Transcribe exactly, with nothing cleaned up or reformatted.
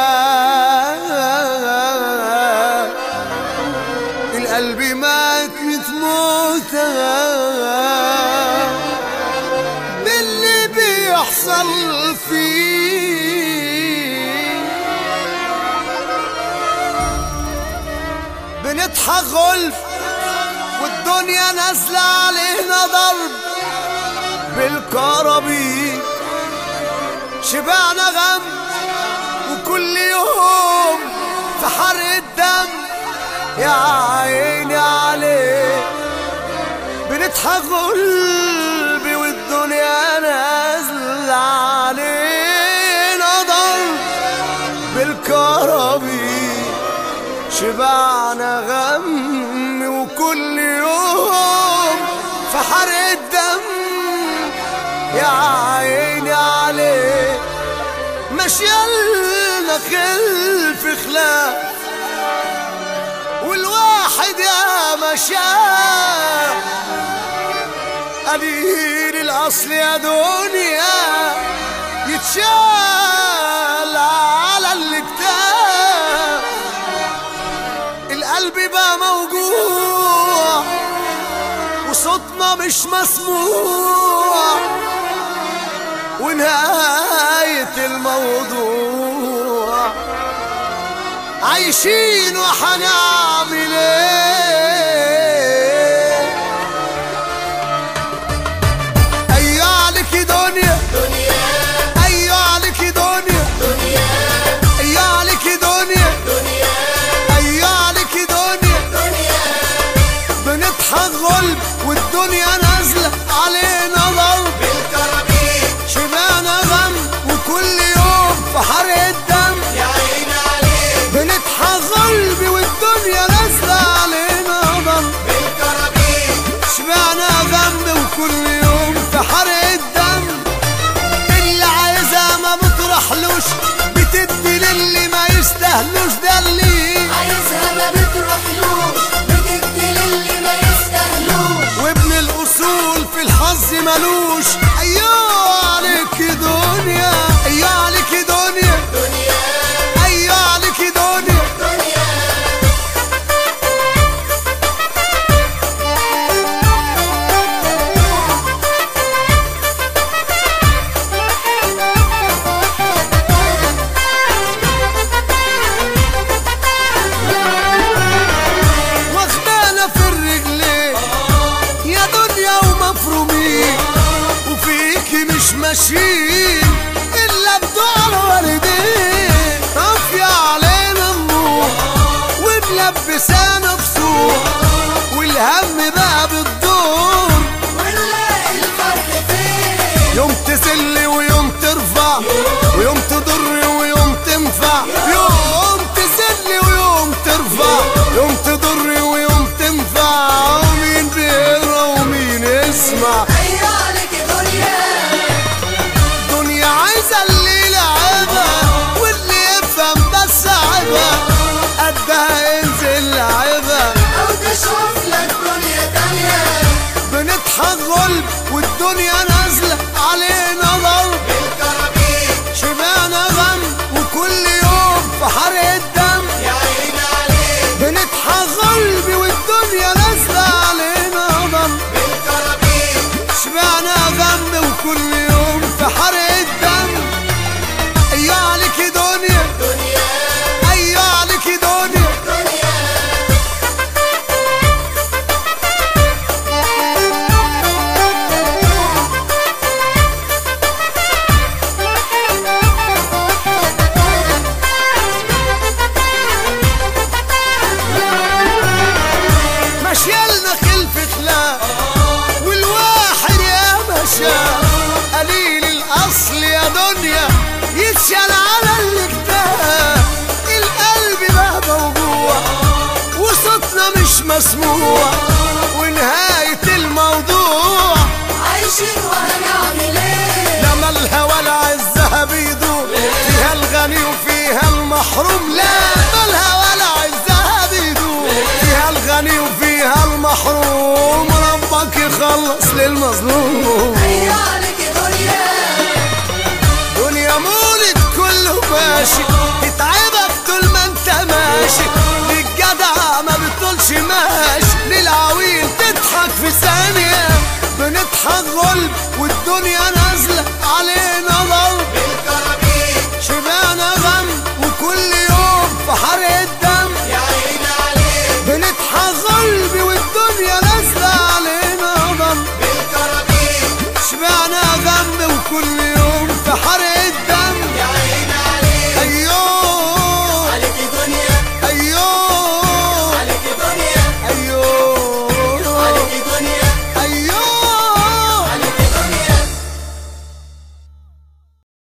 القلب مات متموتة باللي بيحصل فيه. بنضحك غلف والدنيا نازلة علينا ضرب بالكرابيك. شبعنا غم وكل يوم في حرق الدم يا عيني عليك. بنضحك قلبي والدنيا نازلة علينا ضرب بالكرابيك. شبعنا غم وكل يوم في حرق الدم يا عيني عليك. مشيالنا خلف خلاف والواحد يا مشاه قليل الأصل يا دنيا يتشال على الكتاب. القلب بقى موجوع وصوتنا مش مسموع ونهاية الموضوع عايشين وحنعمل ايه. ايوه عليك دنيا ايوه عليك دنيا ايوه عليك دنيا ايوه عليك دنيا. بنضحك غلب والدنيا نازلة علينا ضرب بالكرابيك. شبعنا غم وكل يوم في حرق الدم يا عيني عليك. بنضحك غلبي والدنيا نازلة علينا ضرب بالكرابيك. شبعنا غم وكل يوم في حرق الدم. اللي عايزها ما بتروحلوش بتدي للي ما يستاهلوش. ده اللي عايزها ما بتروحلوش بتدي للي ما يستاهلوش. وابن الأصول في الحظ ملوش. أيوه عليك دنيا أيوه عليك دنيا أيوه عليك دنيا. واخدانا في الرجلين يا دنيا ومفرومين وفيكي مش ماشيين إلا بدعاء الوالدين. طافية علينا النور وملبسانا بسور والهم بقى بتدور. ونلاقي الفرق فين يوم تذل ويوم ترفع ويوم تضر ويوم تنفع. يوم تذل ويوم ترفع يوم تضر ويوم تنفع. ومين بيقرا ومين يسمع. ايوه عليك دنيا دنيا عايزة اللي يلعبها واللي يفهم بس عيبها قدها ينزل لعبها او تشوف لك دنيا تانية. بنضحك غلب والدنيا نازلة علينا ضرب بالكرابيك. شبعنا غم وكل يوم في حرق الدم يا عيني عليك. بنضحك غلبي والدنيا نازلة علينا ضرب بالكرابيك. شبعنا غم وكل يوم في حرق الدم. أيوه عليك دنيا أيوه عليك دنيا. مشيالنا خلف خلاف والواحد يا مشى قليل الأصل يا دنيا يتشال على الكتاب. القلب بقى موجوع وصوتنا مش مسموع ونهاية الموضوع عايشين وهنعمل ايه. لما الهوى العزها بيدوب فيها الغني وفيها المحروم. لا ما الهوى العزها بيدوب فيها الغني وفيها المحروم. ربك يخلص للمظلوم. ايوه عليك دنيا دنيا مولد كله ماشي تتعب نضحك غلب والدنيا